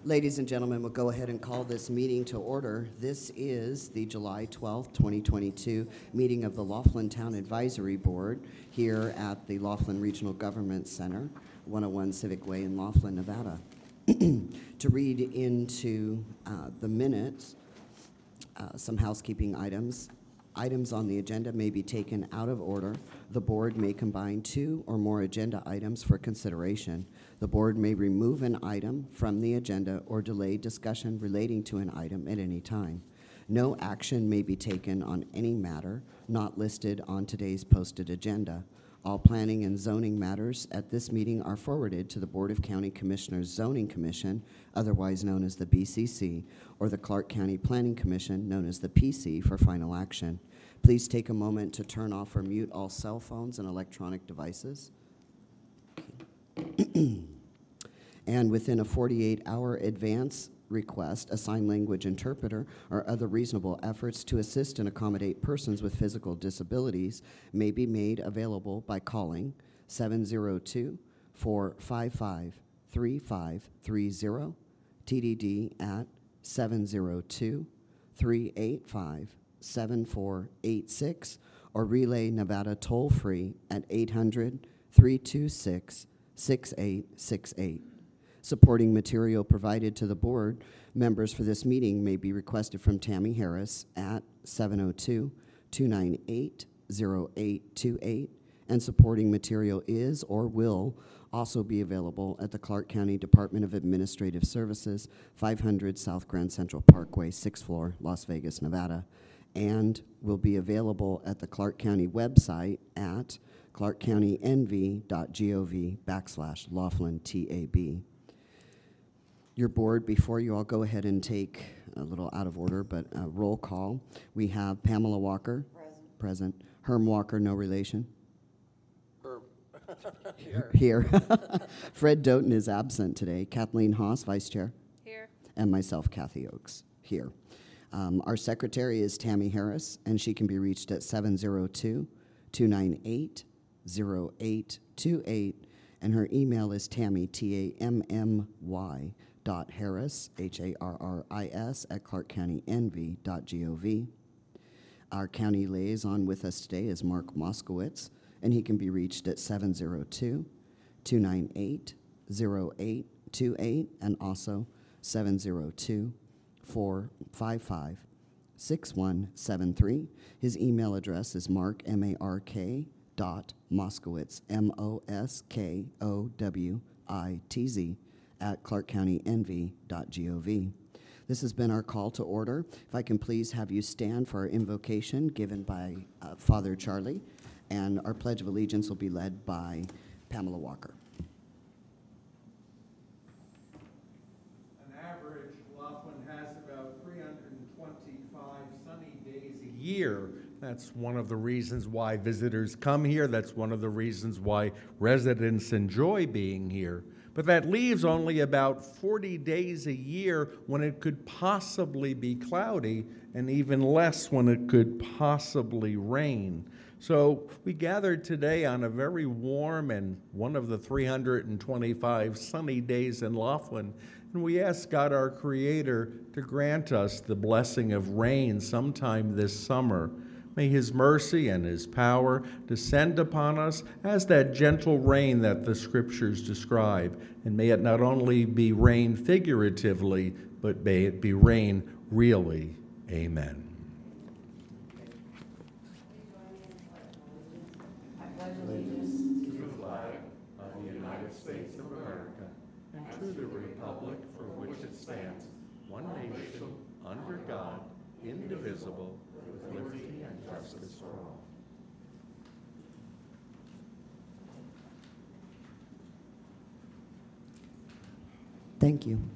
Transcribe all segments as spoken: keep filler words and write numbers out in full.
Ladies and gentlemen, we'll go ahead and call this meeting to order. This is the July twelfth, twenty twenty-two meeting of the Laughlin Town Advisory Board here at the Laughlin Regional Government Center, one oh one Civic Way in Laughlin, Nevada. To read into uh, the minutes, uh, some housekeeping items. Items on the agenda may be taken out of order. The board may combine two or more agenda items for consideration. The board may remove an item from the agenda or delay discussion relating to an item at any time. No action may be taken on any matter not listed on today's posted agenda. All planning and zoning matters at this meeting are forwarded to the Board of County Commissioners Zoning Commission, otherwise known as the B C C, or the Clark County Planning Commission, known as the P C, for final action. Please take a moment to turn off or mute all cell phones and electronic devices. And within a forty-eight hour advance request, a sign language interpreter or other reasonable efforts to assist and accommodate persons with physical disabilities may be made available by calling seven zero two, four five five, three five three zero, T D D at seven zero two, three eight five, seven four eight six, or relay Nevada toll-free at eight hundred, three two six, six eight six eight. Supporting material provided to the board members for this meeting may be requested from Tammy Harris at seven oh two, two nine eight, oh eight two eight, and supporting material is or will also be available at the Clark County Department of Administrative Services, five hundred South Grand Central Parkway, sixth floor, Las Vegas, Nevada, and will be available at the Clark County website at clarkcountynv.gov backslash Laughlin T A B. Your board, before you all go ahead and take a little out of order, but a roll call. We have Pamela Walker. Present. Present. Herm Walker, no relation. Herm. Here. Here. Fred Doughton is absent today. Kathleen Haas, vice chair. Here. And myself, Kathy Oakes, here. Um, our secretary is Tammy Harris, and she can be reached at seven zero two, two nine eight, oh eight two eight, and her email is Tammy, T A M M Y, dot Harris, H A R R I S, at clarkcountynv.gov. Our county liaison with us today is Mark Moskowitz, and he can be reached at seven zero two, two nine eight, oh eight two eight, and also seven zero two, four five five, six one seven three. His email address is mark, M A R K, dot Moskowitz, M O S K O W I T Z, at clarkcountynv.gov. This has been our call to order. If I can please have you stand for our invocation given by uh, Father Charlie, and our Pledge of Allegiance will be led by Pamela Walker. On average, Laughlin has about three hundred twenty-five sunny days a year. That's one of the reasons why visitors come here. That's one of the reasons why residents enjoy being here. But that leaves only about forty days a year when it could possibly be cloudy, and even less when it could possibly rain. So we gathered today on a very warm and one of the three hundred twenty-five sunny days in Laughlin, and we asked God, our Creator, to grant us the blessing of rain sometime this summer. May His mercy and His power descend upon us as that gentle rain that the Scriptures describe. And may it not only be rain figuratively, but may it be rain really. Amen. I pledge allegiance to the flag of the United States of America and to the republic for which it stands, one nation, under God, indivisible, with liberty and justice for all. Thank you.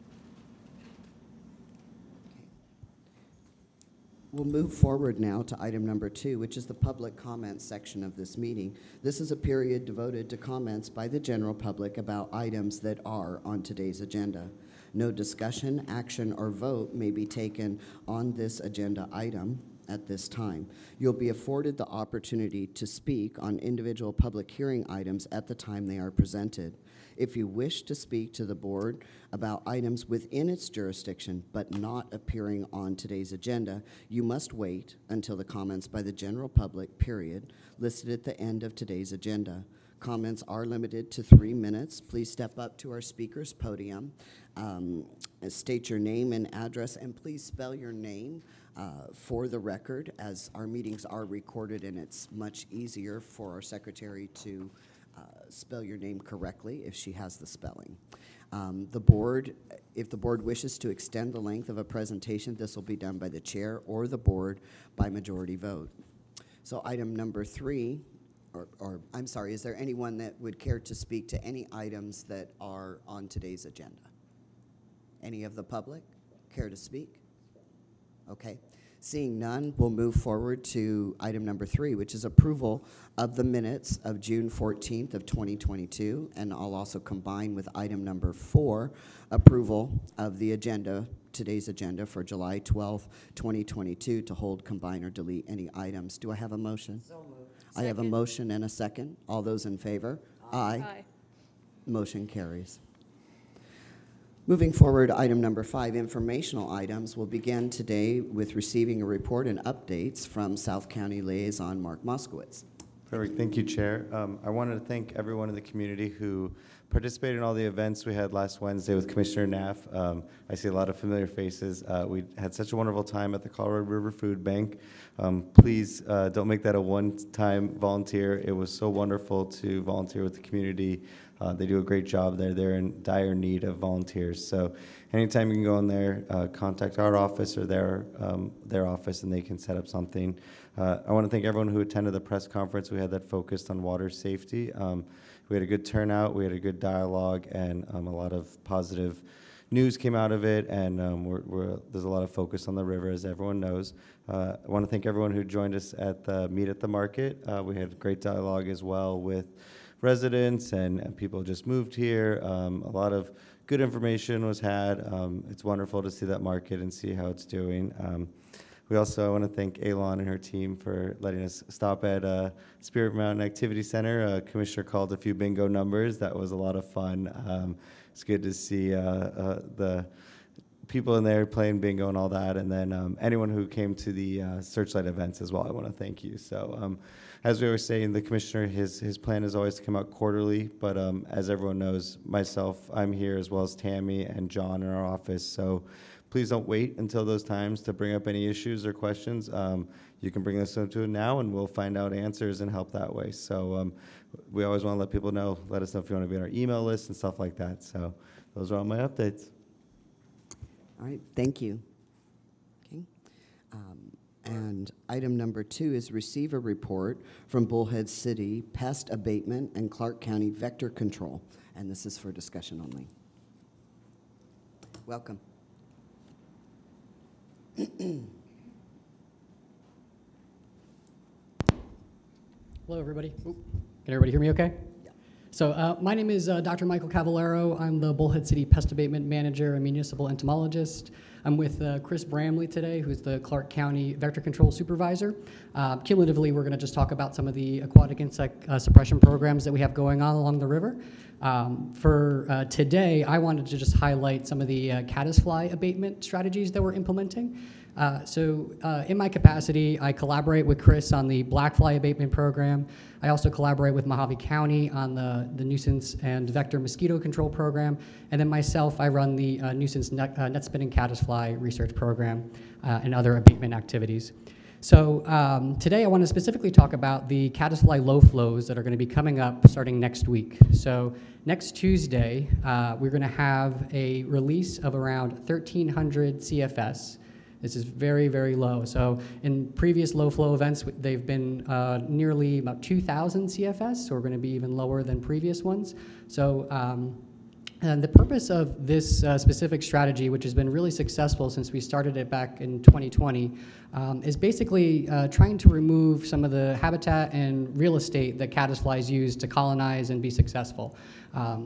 We'll move forward now to item number two, which is the public comments section of this meeting. This is a period devoted to comments by the general public about items that are on today's agenda. No discussion, action, or vote may be taken on this agenda item at this time. You'll be afforded the opportunity to speak on individual public hearing items at the time they are presented. If you wish to speak to the board about items within its jurisdiction but not appearing on today's agenda, you must wait until the comments by the general public, period, listed at the end of today's agenda. Comments are limited to three minutes. Please step up to our speaker's podium, um, state your name and address, and please spell your name uh, for the record, as our meetings are recorded and it's much easier for our secretary to uh, spell your name correctly if she has the spelling. Um, the board, if the board wishes to extend the length of a presentation, this will be done by the chair or the board by majority vote. So item number three, Or, or, I'm sorry, is there anyone that would care to speak to any items that are on today's agenda? Any of the public care to speak? Okay. Seeing none, we'll move forward to item number three, which is approval of the minutes of June fourteenth of twenty twenty-two, and I'll also combine with item number four, approval of the agenda, today's agenda for July twelfth, twenty twenty-two, to hold, combine, or delete any items. Do I have a motion? So moved. I have a Second. motion and a second. All those in favor? Aye. Aye. Motion carries. Moving forward, item number five, informational items. We'll begin today with receiving a report and updates from South County Liaison Mark Moskowitz. Perfect. Thank you, Chair. Um, I wanted to thank everyone in the community who participated in all the events we had last Wednesday with Commissioner Knapp. Um, I see a lot of familiar faces. Uh, we had such a wonderful time at the Colorado River Food Bank. Um, please uh, don't make that a one-time volunteer. It was so wonderful to volunteer with the community. Uh, they do a great job there. They're in dire need of volunteers. So anytime you can go in there, uh, contact our office or their, um, their office, and they can set up something. Uh, I want to thank everyone who attended the press conference. We had that focused on water safety. Um, we had a good turnout. We had a good dialogue, and um, a lot of positive news came out of it, and um, we're, we're, there's a lot of focus on the river, as everyone knows. Uh, I want to thank everyone who joined us at the Meet at the Market. Uh, we had great dialogue as well with residents and, and people who just moved here. Um, a lot of good information was had. Um, it's wonderful to see that market and see how it's doing. Um, we also want to thank Alon and her team for letting us stop at uh, Spirit Mountain Activity Center. Uh, Commissioner called a few bingo numbers. That was a lot of fun. Um, it's good to see uh, uh, the people in there playing bingo and all that, and then um, anyone who came to the uh, Searchlight events as well, I want to thank you. So um, as we always say, the commissioner, his his plan is always to come out quarterly, but um, as everyone knows, myself, I'm here, as well as Tammy and John in our office, so please don't wait until those times to bring up any issues or questions. Um, you can bring this into it now, and we'll find out answers and help that way. So um, we always want to let people know, let us know if you want to be on our email list and stuff like that. So those are all my updates. All right, thank you. Okay. Um, and item number two is receive a report from Bullhead City Pest Abatement and Clark County Vector Control. And this is for discussion only. Welcome. Hello, everybody. Oop. Can everybody hear me okay? Yeah. So uh, my name is uh, Doctor Michael Cavallaro. I'm the Bullhead City Pest Abatement Manager and Municipal Entomologist. I'm with uh, Chris Bramley today, who's the Clark County Vector Control Supervisor. Uh, cumulatively, we're going to just talk about some of the aquatic insect uh, suppression programs that we have going on along the river. Um, for uh, today, I wanted to just highlight some of the uh, caddisfly abatement strategies that we're implementing. Uh, so uh, in my capacity, I collaborate with Chris on the black fly abatement program. I also collaborate with Mojave County on the, the nuisance and vector mosquito control program. And then myself, I run the uh, nuisance net, uh, net spinning caddisfly research program uh, and other abatement activities. So um, today I want to specifically talk about the caddisfly low flows that are going to be coming up starting next week. So next Tuesday, uh, we're going to have a release of around thirteen hundred C F S. This is very, very low. So in previous low flow events, they've been uh, nearly about two thousand C F S, so we're going to be even lower than previous ones. So um, and the purpose of this uh, specific strategy, which has been really successful since we started it back in twenty twenty, um, is basically uh, trying to remove some of the habitat and real estate that caddisflies use to colonize and be successful. Um,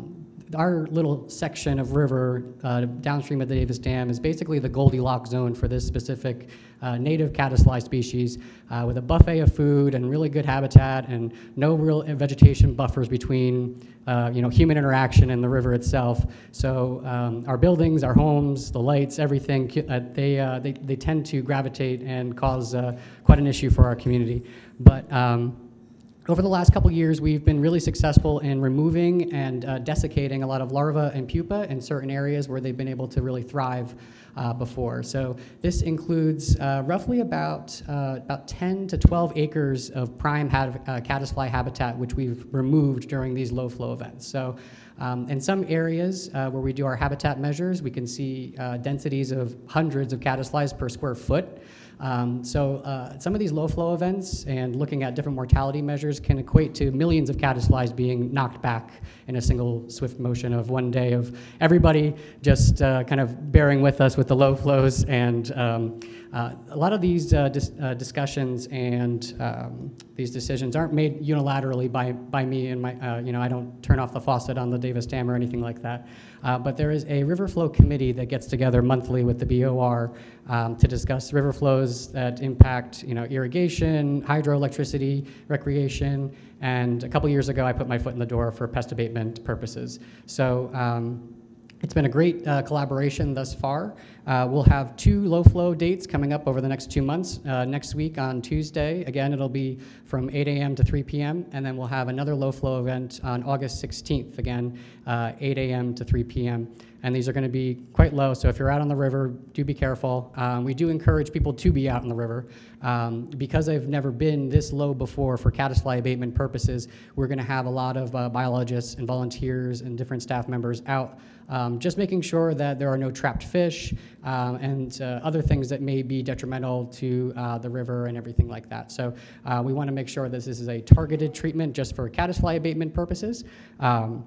our little section of river uh, downstream of the Davis Dam is basically the Goldilocks zone for this specific uh, native caddisfly species, uh, with a buffet of food and really good habitat and no real vegetation buffers between uh, you know, human interaction and the river itself. So um, our buildings, our homes, the lights, everything, uh, they, uh, they, they tend to gravitate and cause uh, quite an issue for our community. But um, over the last couple years, we've been really successful in removing and uh, desiccating a lot of larvae and pupa in certain areas where they've been able to really thrive uh, before. So this includes uh, roughly about uh, about ten to twelve acres of prime had, uh, caddisfly habitat, which we've removed during these low flow events. So um, in some areas uh, where we do our habitat measures, we can see uh, densities of hundreds of caddisflies per square foot. Um, so uh, some of these low flow events and looking at different mortality measures can equate to millions of caddisflies being knocked back in a single swift motion of one day of everybody just uh, kind of bearing with us with the low flows. And um, uh, a lot of these uh, dis uh, discussions and um, these decisions aren't made unilaterally by, by me and my, uh, you know, I don't turn off the faucet on the Davis Dam or anything like that. Uh, but there is a river flow committee that gets together monthly with the B O R um, to discuss river flows that impact, you know, irrigation, hydroelectricity, recreation, and a couple years ago I put my foot in the door for pest abatement purposes. So um, it's been a great uh, collaboration thus far. Uh, we'll have two low flow dates coming up over the next two months. Uh, next week on Tuesday, again, it'll be from eight A M to three P M And then we'll have another low flow event on August sixteenth, again, uh, eight A M to three P M And these are going to be quite low, so if you're out on the river, do be careful. Um, we do encourage people to be out on the river. Um, because I've never been this low before for caddisfly abatement purposes, we're going to have a lot of uh, biologists and volunteers and different staff members out, um, just making sure that there are no trapped fish um, and uh, other things that may be detrimental to uh, the river and everything like that. So uh, we want to make sure that this is a targeted treatment just for caddisfly abatement purposes. Um,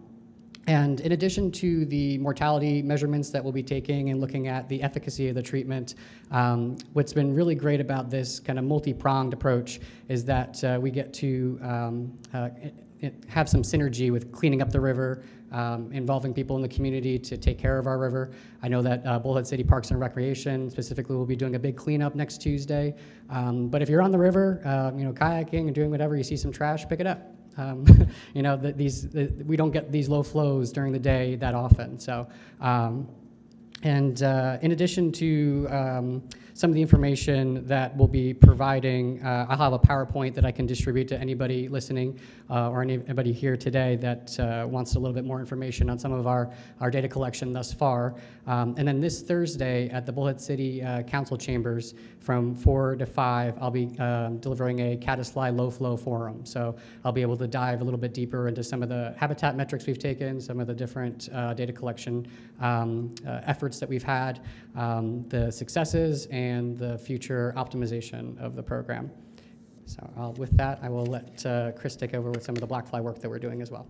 And in addition to the mortality measurements that we'll be taking and looking at the efficacy of the treatment, um, what's been really great about this kind of multi-pronged approach is that uh, we get to um, uh, it, it have some synergy with cleaning up the river, um, involving people in the community to take care of our river. I know that uh, Bullhead City Parks and Recreation specifically will be doing a big cleanup next Tuesday. Um, but if you're on the river, uh, you know, kayaking and doing whatever, you see some trash, pick it up. Um, you know, the, these the, we don't get these low flows during the day that often. So, um, and uh, in addition to um, some of the information that we'll be providing, uh, I'll have a PowerPoint that I can distribute to anybody listening uh, or anybody here today that uh, wants a little bit more information on some of our, our data collection thus far. Um, and then this Thursday at the Bullhead City uh, Council Chambers from four to five, I'll be um, delivering a caddisfly low flow forum. So I'll be able to dive a little bit deeper into some of the habitat metrics we've taken, some of the different uh, data collection um, uh, efforts that we've had, um, the successes, and the future optimization of the program. So uh, with that, I will let uh, Chris take over with some of the blackfly work that we're doing as well.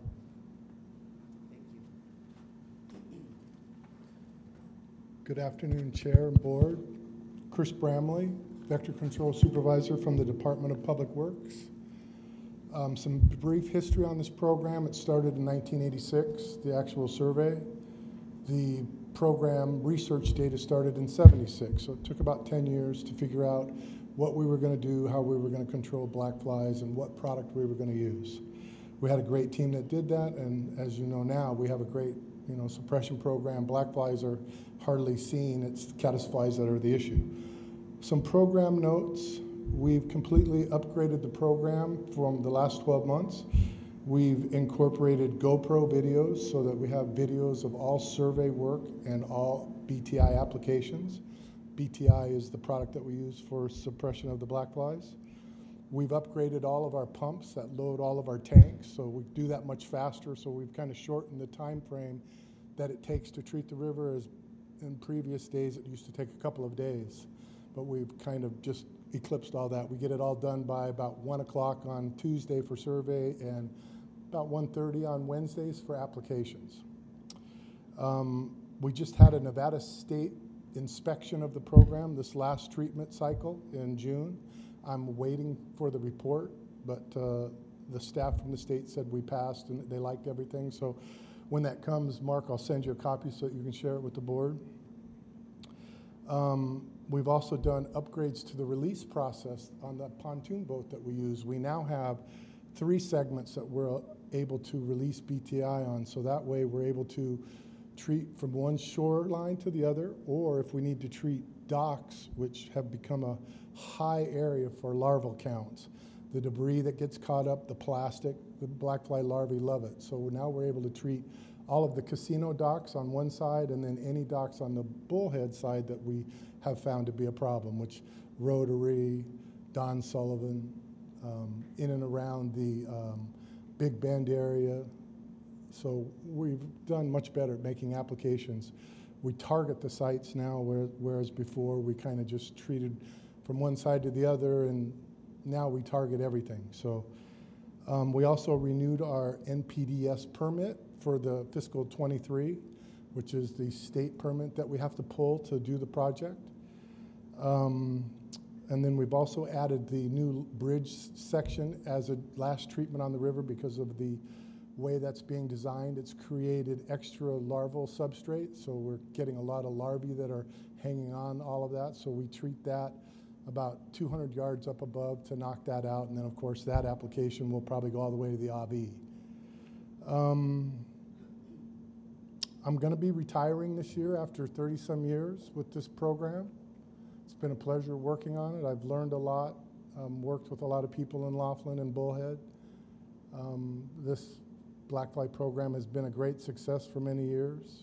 Good afternoon, Chair and Board. Chris Bramley, Vector Control Supervisor from the Department of Public Works. Um, some brief history on this program. It started in nineteen eighty-six, the actual survey. The program research data started in seventy-six, so it took about ten years to figure out what we were going to do, how we were going to control black flies, and what product we were going to use. We had a great team that did that, and as you know now, we have a great you know, suppression program. Black flies are hardly seen. It's caddisflies that are the issue. Some program notes. We've completely upgraded the program from the last twelve months. We've incorporated GoPro videos so that we have videos of all survey work and all B T I applications. B T I is the product that we use for suppression of the black flies. We've upgraded all of our pumps that load all of our tanks, so we do that much faster, so we've kind of shortened the time frame that it takes to treat the river. As in previous days, it used to take a couple of days, but we've kind of just eclipsed all that. We get it all done by about one o'clock on Tuesday for survey and about one thirty on Wednesdays for applications. Um, we just had a Nevada State inspection of the program this last treatment cycle in June. I'm waiting for the report, but uh, the staff from the state said we passed and they liked everything. So when that comes, Mark, I'll send you a copy so that you can share it with the board. Um, we've also done upgrades to the release process on the pontoon boat that we use. We now have three segments that we're able to release B T I on, so that way we're able to treat from one shoreline to the other, or if we need to treat docks, which have become a high area for larval counts. The debris that gets caught up, the plastic, the blackfly larvae love it. So now we're able to treat all of the casino docks on one side and then any docks on the bullhead side that we have found to be a problem, which Rotary, Don Sullivan, um, in and around the um, Big Bend area. So we've done much better at making applications. We target the sites now, where, whereas before we kind of just treated from one side to the other, and now we target everything. So um, we also renewed our N P D S permit for the fiscal twenty-three, which is the state permit that we have to pull to do the project. Um, and then we've also added the new bridge section as a last treatment on the river because of the way that's being designed. It's created extra larval substrate, so we're getting a lot of larvae that are hanging on all of that. So we treat that about two hundred yards up above to knock that out, and then of course that application will probably go all the way to the A V. Um, I'm going to be retiring this year after thirty some years with this program. It's been a pleasure working on it. I've learned a lot, um, worked with a lot of people in Laughlin and Bullhead. Um, this Blackfly program has been a great success for many years.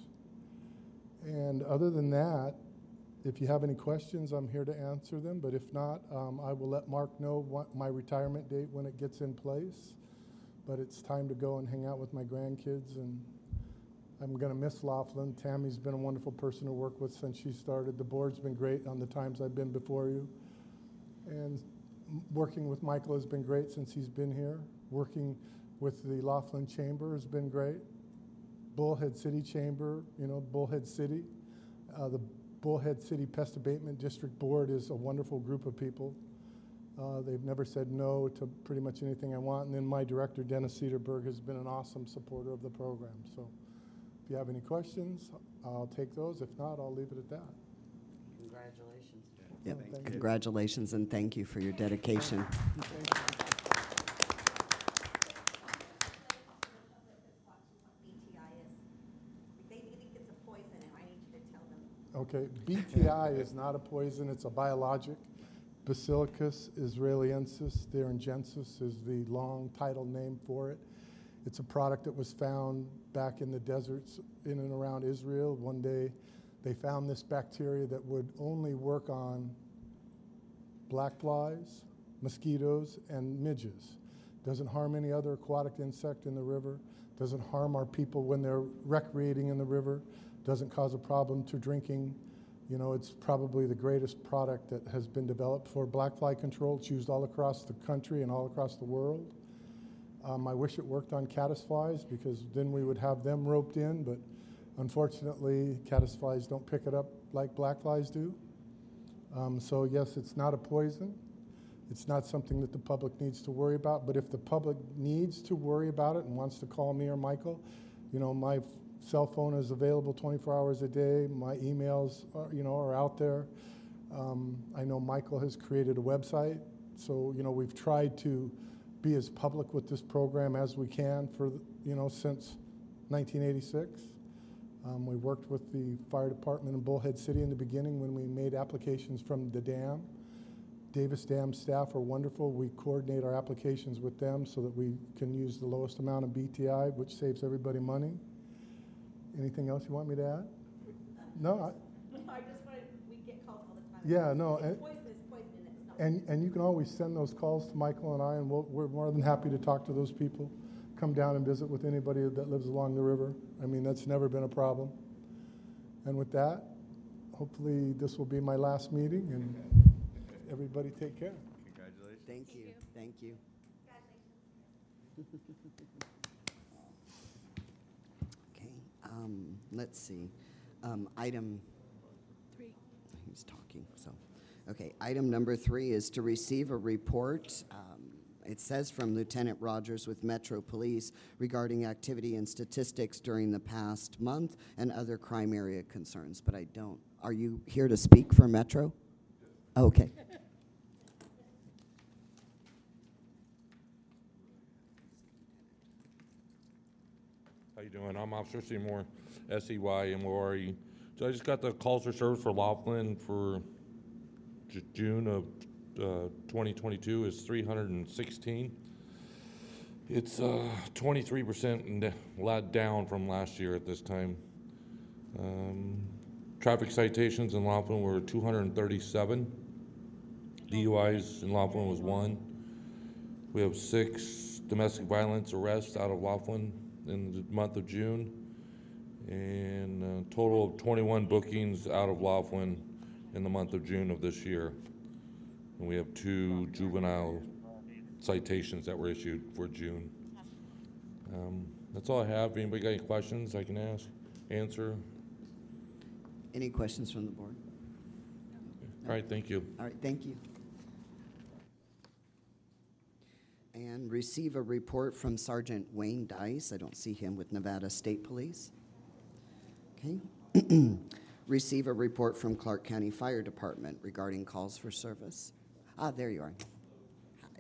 And other than that, if you have any questions, I'm here to answer them. But if not, um, I will let Mark know what my retirement date when it gets in place. But it's time to go and hang out with my grandkids, and I'm going to miss Laughlin. Tammy's been a wonderful person to work with since she started. The board's been great on the times I've been before you. And working with Michael has been great since he's been here. Working with the Laughlin Chamber has been great. Bullhead City Chamber, you know, Bullhead City. Uh, the Bullhead City Pest Abatement District Board is a wonderful group of people. Uh, they've never said no to pretty much anything I want. And then my director, Dennis Cedarberg, has been an awesome supporter of the program. So if you have any questions, I'll take those. If not, I'll leave it at that. Congratulations. Oh, Yep. thank you. Congratulations, and thank you for your dedication. Thank you. B T I is. If they think it's a poison, I need you to tell them. Okay, B T I is not a poison, it's a biologic. Basilicus israeliensis thuringiensis is the long title name for it. It's a product that was found back in the deserts in and around Israel. One day they found this bacteria that would only work on black flies, mosquitoes, and midges. Doesn't harm any other aquatic insect in the river, doesn't harm our people when they're recreating in the river, doesn't cause a problem to drinking. You know, it's probably the greatest product that has been developed for blackfly control. It's used all across the country and all across the world. Um, I wish it worked on caddisflies because then we would have them roped in, but unfortunately, caddisflies don't pick it up like blackflies do. Um, so yes, it's not a poison. It's not something that the public needs to worry about, but if the public needs to worry about it and wants to call me or Michael, you know, my cell phone is available twenty-four hours a day. My emails, are, you know, are out there. Um, I know Michael has created a website, so you know we've tried to be as public with this program as we can for you know since nineteen eighty-six. Um, we worked with the fire department in Bullhead City in the beginning when we made applications from the dam. Davis Dam staff are wonderful. We coordinate our applications with them so that we can use the lowest amount of B T I, which saves everybody money. Anything else you want me to add? No. I, No, I just wanted, we get calls all the time. Yeah, no, It's and- poison, it's poison, and it's not. and and you can always send those calls to Michael and I, and we'll, we're more than happy to talk to those people. Come down and visit with anybody that lives along the river. I mean, that's never been a problem. And with that, hopefully this will be my last meeting, and everybody take care. Congratulations. Thank you. Thank you. Okay, um, let's see. Um, item three. He's talking, so. Okay, item number three is to receive a report um, It says from Lieutenant Rogers with Metro Police regarding activity and statistics during the past month and other crime area concerns, but I don't. Are you here to speak for Metro? Okay. How you doing? I'm Officer Seymour, S E Y M O R E. So I just got the calls for service for Laughlin for Ju- June of uh, twenty twenty-two is three hundred sixteen. It's uh, twenty-three percent down from last year at this time. Um, Traffic citations in Laughlin were two hundred thirty-seven. D U Is in Laughlin was one. We have six domestic violence arrests out of Laughlin in the month of June, and a total of twenty-one bookings out of Laughlin in the month of June of this year. And we have two juvenile citations that were issued for June. Um, that's all I have. Anybody got any questions I can ask, answer? Any questions from the board? All right, thank you. All right, thank you. And receive a report from Sergeant Wayne Dice. I don't see him with Nevada State Police. Okay. Receive a report from Clark County Fire Department regarding calls for service. Ah, there you are. Hi.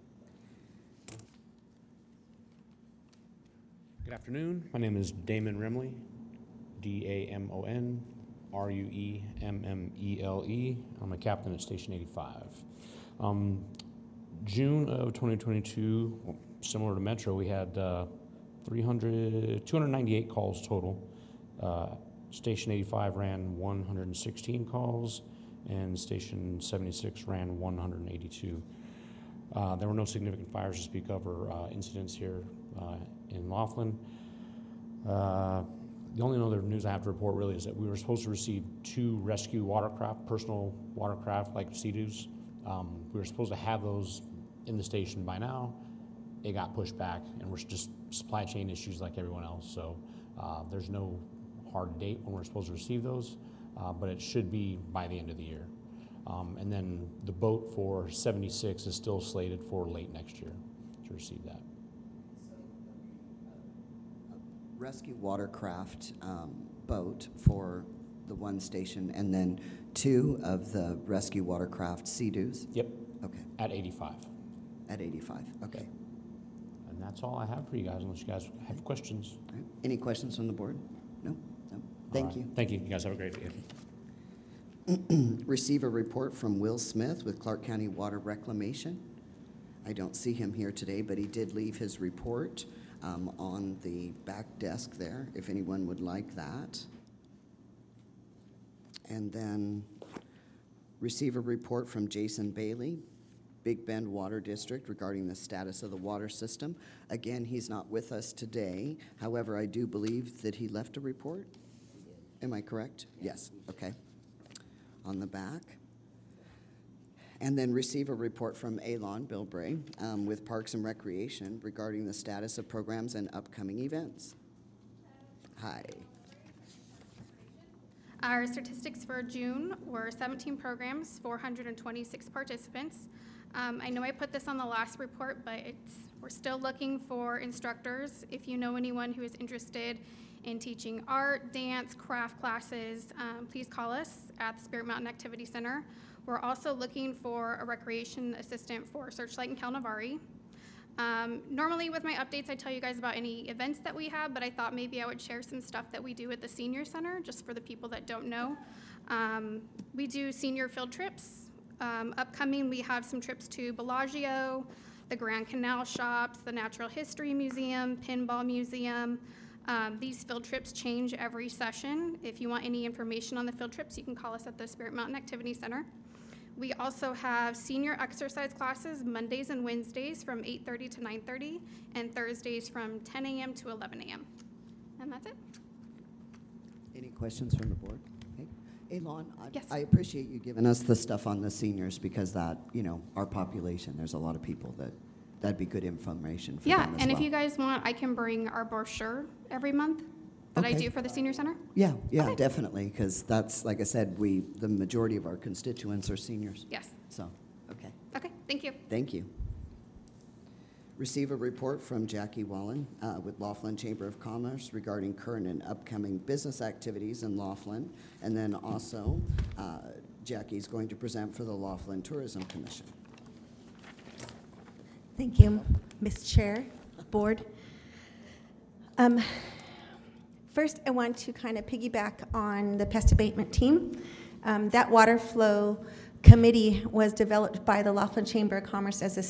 Good afternoon. My name is Damon Remley, D A M O N R U E M M E L E. I'm a captain at Station eighty-five. Um, June of twenty twenty-two, well, similar to Metro, we had uh, three hundred, two hundred ninety-eight calls total. Uh, Station eighty-five ran one hundred sixteen calls, and Station seventy-six ran one hundred eighty-two. Uh, there were no significant fires to speak of or uh, incidents here uh, in Laughlin. Uh, the only other news I have to report really is that we were supposed to receive two rescue watercraft, personal watercraft like Sea-Doos. Um, we were supposed to have those in the station by now. It got pushed back, and we're just supply chain issues like everyone else. So uh, there's no hard date when we're supposed to receive those, uh, but it should be by the end of the year. Um, and then the boat for seventy-six is still slated for late next year to receive that. Rescue watercraft um, boat for the one station, and then two of the rescue watercraft Sea-Doos? Yep, Okay, at eighty-five. at eighty-five, okay. And that's all I have for you guys, unless you guys have questions. All right. Any questions from the board? No? No? Thank All right. you. Thank you. You guys have a great day. Receive a report from Will Smith with Clark County Water Reclamation. I don't see him here today, but he did leave his report um, on the back desk there, if anyone would like that. And then receive a report from Jason Bailey, Big Bend Water District, regarding the status of the water system. Again, he's not with us today. However, I do believe that he left a report. Am I correct? Yes, okay. On the back. And then receive a report from Alon Bilbray um, with Parks and Recreation regarding the status of programs and upcoming events. Hi. Our statistics for June were seventeen programs, four hundred twenty-six participants. Um, I know I put this on the last report, but it's, we're still looking for instructors. If you know anyone who is interested in teaching art, dance, craft classes, um, please call us at the Spirit Mountain Activity Center. We're also looking for a recreation assistant for Searchlight and Kalnavari. Um, normally with my updates, I tell you guys about any events that we have, but I thought maybe I would share some stuff that we do at the Senior Center, just for the people that don't know. Um, we do senior field trips. Um, upcoming, we have some trips to Bellagio, the Grand Canal Shops, the Natural History Museum, Pinball Museum. Um, these field trips change every session. If you want any information on the field trips, you can call us at the Spirit Mountain Activity Center. We also have senior exercise classes Mondays and Wednesdays from eight thirty to nine thirty, and Thursdays from ten a m to eleven a m And that's it. Any questions from the board? Okay. Alon, I, Yes. I appreciate you giving us the stuff on the seniors, because that, you know, our population, there's a lot of people that, that'd be good information for Yeah, them as and if well. you guys want, I can bring our brochure every month that I Okay. do for the Senior Center. Yeah, yeah, Okay. definitely, because that's, like I said, we, the majority of our constituents are seniors. Yes. So, okay, Okay, thank you. thank you. Receive a report from Jackie Wallen uh, with Laughlin Chamber of Commerce regarding current and upcoming business activities in Laughlin. And then also, uh, Jackie's going to present for the Laughlin Tourism Commission. Thank you, Miz Chair, Board. Um, first, I want to kind of piggyback on the pest abatement team. Um, that water flow committee was developed by the Laughlin Chamber of Commerce as a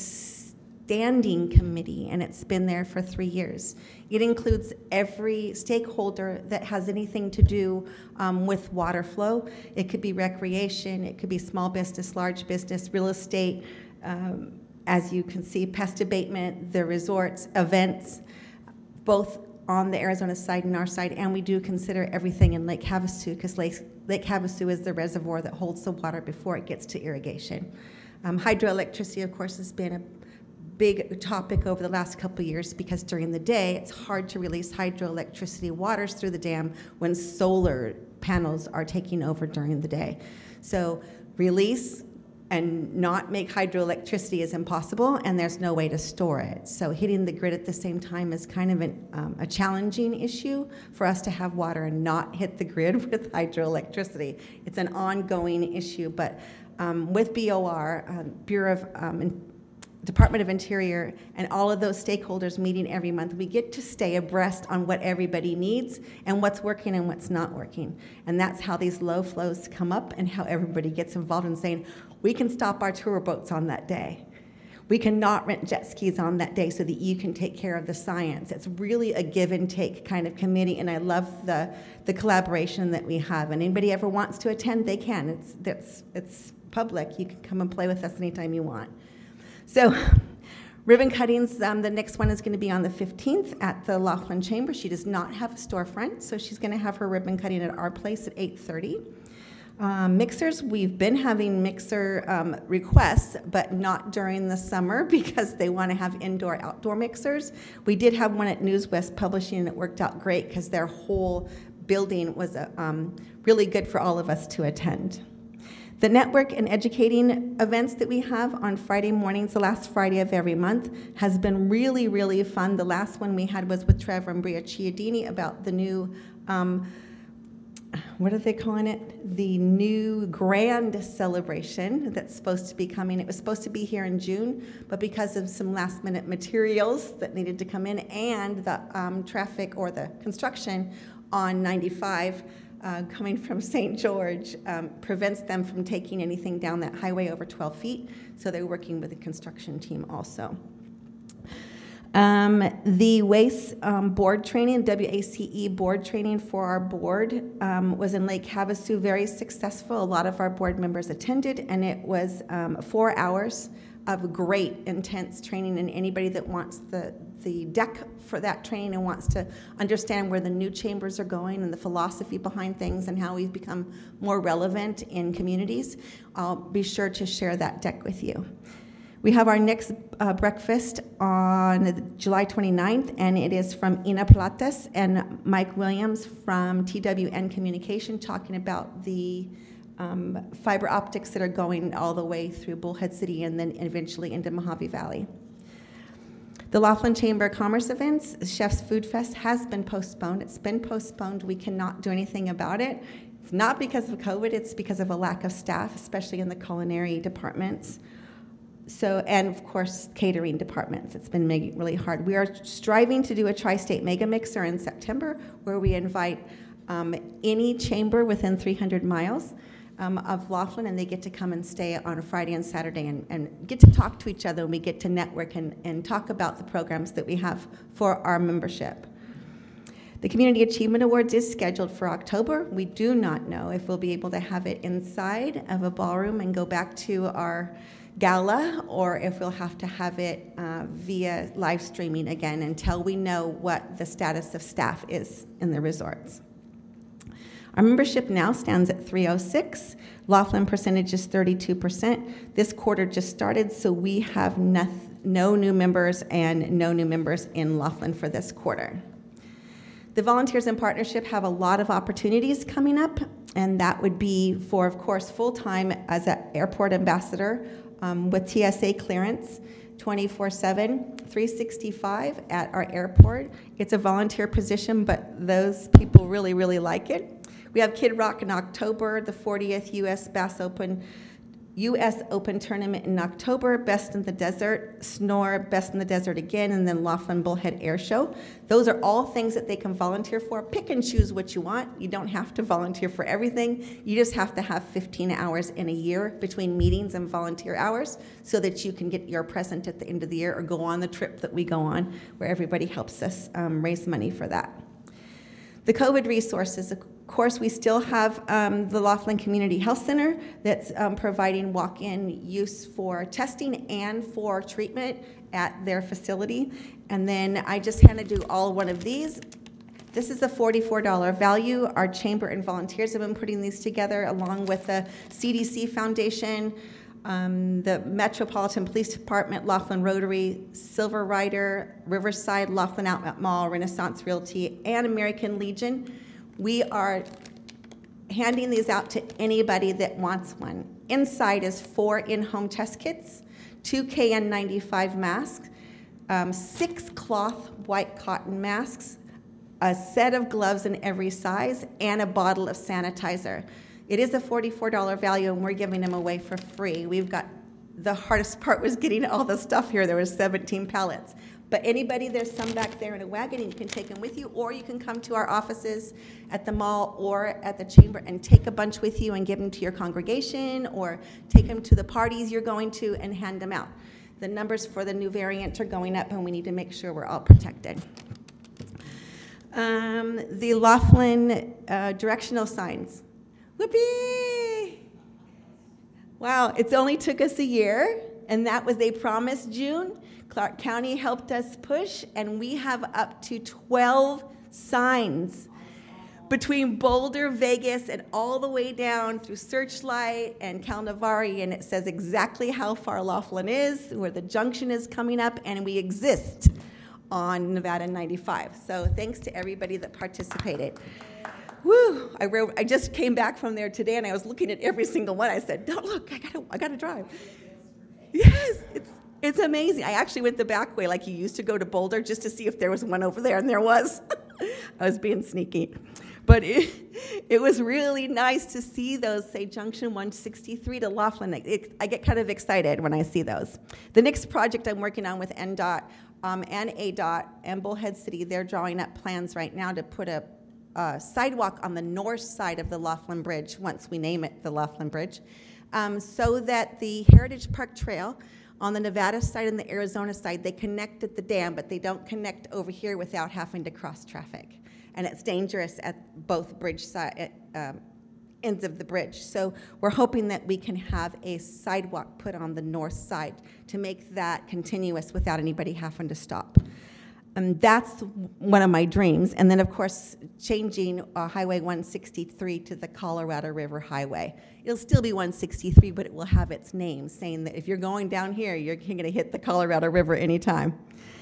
standing committee, and it's been there for three years. It includes every stakeholder that has anything to do um, with water flow. It could be recreation, it could be small business, large business, real estate, um, as you can see, pest abatement, the resorts, events, both on the Arizona side and our side, and we do consider everything in Lake Havasu, because Lake, Lake Havasu is the reservoir that holds the water before it gets to irrigation. Um, hydroelectricity, of course, has been a big topic over the last couple of years, because during the day it's hard to release hydroelectricity waters through the dam when solar panels are taking over during the day. So release and not make hydroelectricity is impossible, and there's no way to store it. So hitting the grid at the same time is kind of an, um, a challenging issue for us to have water and not hit the grid with hydroelectricity. It's an ongoing issue, but um, with B O R, um, Bureau of um, Department of Interior, and all of those stakeholders meeting every month, we get to stay abreast on what everybody needs and what's working and what's not working. And that's how these low flows come up, and how everybody gets involved in saying, we can stop our tour boats on that day. We cannot rent jet skis on that day so that you can take care of the science. It's really a give and take kind of committee, and I love the, the collaboration that we have. And anybody ever wants to attend, they can. It's, it's, it's public. You can come and play with us anytime you want. So ribbon cuttings, um, the next one is going to be on the fifteenth at the Laughlin Chamber. She does not have a storefront, so she's going to have her ribbon cutting at our place at eight thirty. Um, mixers, we've been having mixer um, requests, but not during the summer because they want to have indoor-outdoor mixers. We did have one at News West Publishing, and it worked out great because their whole building was uh, um, really good for all of us to attend. The network and educating events that we have on Friday mornings, the last Friday of every month, has been really, really fun. The last one we had was with Trevor and Bria Chiodini about the new, um, what are they calling it? The new grand celebration that's supposed to be coming. It was supposed to be here in June, but because of some last minute materials that needed to come in and the um, traffic or the construction on ninety-five, Uh, coming from Saint George um, prevents them from taking anything down that highway over twelve feet, so they're working with the construction team also. Um, the WACE um, board training, W A C E board training for our board um, was in Lake Havasu, very successful. A lot of our board members attended, and it was um, four hours of great, intense training, and anybody that wants the, the deck for that training and wants to understand where the new chambers are going and the philosophy behind things and how we've become more relevant in communities, I'll be sure to share that deck with you. We have our next uh, breakfast on July twenty-ninth, and it is from Ina Platas and Mike Williams from T W N Communication, talking about the Um, fiber optics that are going all the way through Bullhead City and then eventually into Mojave Valley. The Laughlin Chamber of Commerce events, Chef's Food Fest, has been postponed. It's been postponed. We cannot do anything about it. It's not because of COVID, it's because of a lack of staff, especially in the culinary departments. So, and of course, catering departments. It's been making it really hard. We are striving to do a tri-state mega mixer in September where we invite um, any chamber within three hundred miles. Um, of Laughlin, and they get to come and stay on a Friday and Saturday and, and get to talk to each other, and we get to network and, and talk about the programs that we have for our membership. The Community Achievement Awards is scheduled for October. We do not know if we'll be able to have it inside of a ballroom and go back to our gala, or if we'll have to have it uh, via live streaming again until we know what the status of staff is in the resorts. Our membership now stands at three oh six. Laughlin percentage is thirty-two percent. This quarter just started, so we have no, no new members and no new members in Laughlin for this quarter. The Volunteers in Partnership have a lot of opportunities coming up, and that would be for, of course, full-time as an airport ambassador um, with T S A clearance, twenty-four seven, three sixty-five at our airport. It's a volunteer position, but those people really, really like it. We have Kid Rock in October, the fortieth U S Bass Open, U S Open Tournament in October, Best in the Desert, Snore, Best in the Desert again, and then Laughlin Bullhead Air Show. Those are all things that they can volunteer for. Pick and choose what you want. You don't have to volunteer for everything. You just have to have fifteen hours in a year between meetings and volunteer hours so that you can get your present at the end of the year or go on the trip that we go on where everybody helps us um, raise money for that. The COVID resources, of course, we still have um, the Laughlin Community Health Center that's um, providing walk-in use for testing and for treatment at their facility. And then I just handed you all one of these. This is a forty-four dollar value. Our chamber and volunteers have been putting these together along with the C D C Foundation, Um, the Metropolitan Police Department, Laughlin Rotary, Silver Rider, Riverside, Laughlin Outlet Mall, Renaissance Realty, and American Legion. We are handing these out to anybody that wants one. Inside is four in-home test kits, two K N ninety-five masks, um, six cloth white cotton masks, a set of gloves in every size, and a bottle of sanitizer. It is a forty-four dollar value, and we're giving them away for free. We've got, the hardest part was getting all the stuff here. There was seventeen pallets. But anybody, there's some back there in a wagon, and you can take them with you, or you can come to our offices at the mall or at the chamber and take a bunch with you and give them to your congregation, or take them to the parties you're going to and hand them out. The numbers for the new variant are going up, and we need to make sure we're all protected. Um, the Laughlin uh, directional signs. Whoopee! Wow, it's only took us a year, and that was, they promised June. Clark County helped us push, and we have up to twelve signs between Boulder, Vegas, and all the way down through Searchlight and Calnavari, and it says exactly how far Laughlin is, where the junction is coming up, and we exist on Nevada ninety-five. So thanks to everybody that participated. Woo! I wrote. I just came back from there today, and I was looking at every single one. I said, "Don't look! I gotta, I gotta drive." Yes, it's it's amazing. I actually went the back way, like you used to go to Boulder, just to see if there was one over there, and there was. I was being sneaky, but it it was really nice to see those say Junction one sixty-three to Laughlin. It, I get kind of excited when I see those. The next project I'm working on with N D O T um, and A D O T and Bullhead City, they're drawing up plans right now to put a Uh, sidewalk on the north side of the Laughlin Bridge, once we name it the Laughlin Bridge, um, so that the Heritage Park Trail on the Nevada side and the Arizona side, they connect at the dam, but they don't connect over here without having to cross traffic. And it's dangerous at both bridge side, um, ends of the bridge. So we're hoping that we can have a sidewalk put on the north side to make that continuous without anybody having to stop. Um, that's one of my dreams. And then, of course, changing uh, Highway one sixty-three to the Colorado River Highway. It'll still be one sixty-three, but it will have its name, saying that if you're going down here, you're going to hit the Colorado River anytime.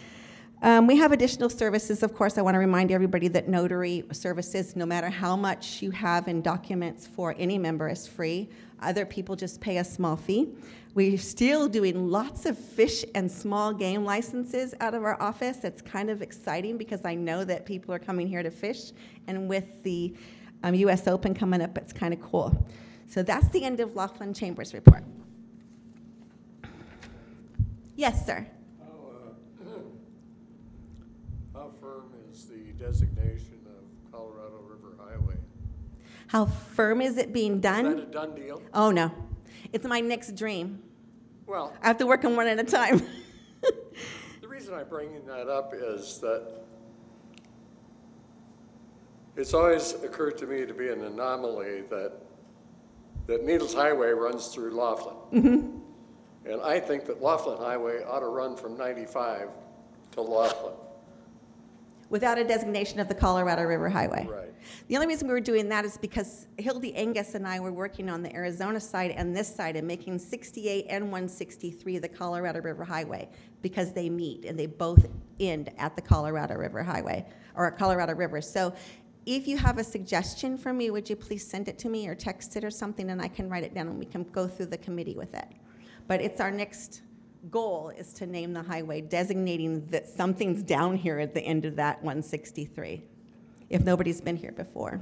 Um, we have additional services. Of course, I want to remind everybody that notary services, no matter how much you have in documents for any member, is free. Other people just pay a small fee. We're still doing lots of fish and small game licenses out of our office. It's kind of exciting because I know that people are coming here to fish, and with the um, U S Open coming up, it's kind of cool. So that's the end of Laughlin Chambers report. Yes, sir. How, uh, how firm is the designation of Colorado River Highway? How firm is it being done? Is that a done deal? Oh, no. It's my next dream. Well, I have to work on one at a time. the reason I'm bringing that up is that it's always occurred to me to be an anomaly that that Needles Highway runs through Laughlin. Mm-hmm. And I think that Laughlin Highway ought to run from ninety-five to Laughlin. Without a designation of the Colorado River Highway. Right. The only reason we were doing that is because Hildy Angus and I were working on the Arizona side and this side and making sixty-eight and one sixty-three the Colorado River Highway, because they meet and they both end at the Colorado River Highway, or Colorado River. So if you have a suggestion for me, would you please send it to me or text it or something, and I can write it down and we can go through the committee with it. But it's our next goal is to name the highway, designating that something's down here at the end of that one sixty-three, if nobody's been here before.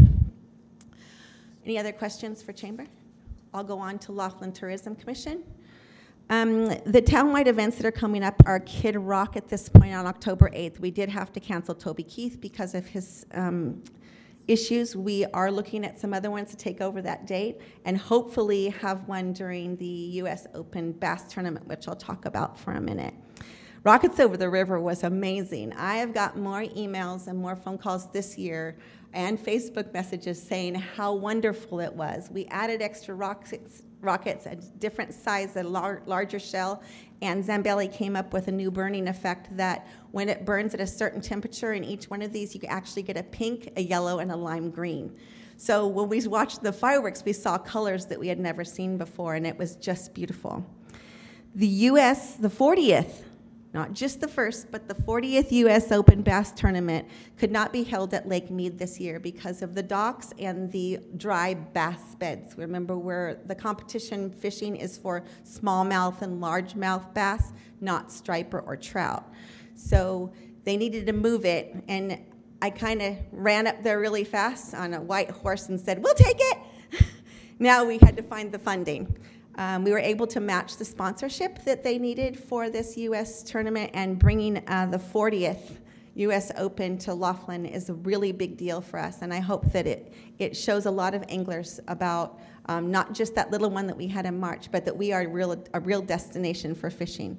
Any other questions for Chamber? I'll go on to Laughlin Tourism Commission. Um, the townwide events that are coming up are Kid Rock at this point on October eighth. We did have to cancel Toby Keith because of his um, issues. We are looking at some other ones to take over that date and hopefully have one during the U S Open Bass Tournament, which I'll talk about for a minute. Rockets Over the River was amazing. I have got more emails and more phone calls this year and Facebook messages saying how wonderful it was. We added extra rockets, rockets a different size, a lar larger shell, and Zambelli came up with a new burning effect that when it burns at a certain temperature in each one of these, you can actually get a pink, a yellow, and a lime green. So when we watched the fireworks, we saw colors that we had never seen before, and it was just beautiful. The U S, the fortieth, not just the first, but the fortieth U S Open Bass Tournament could not be held at Lake Mead this year because of the docks and the dry bass beds. Remember, where the competition fishing is for smallmouth and largemouth bass, not striper or trout. So they needed to move it, and I kind of ran up there really fast on a white horse and said, "We'll take it." Now we had to find the funding. Um, we were able to match the sponsorship that they needed for this U S tournament, and bringing uh, the fortieth U S Open to Laughlin is a really big deal for us, and I hope that it, it shows a lot of anglers about um, not just that little one that we had in March, but that we are a real, a real destination for fishing.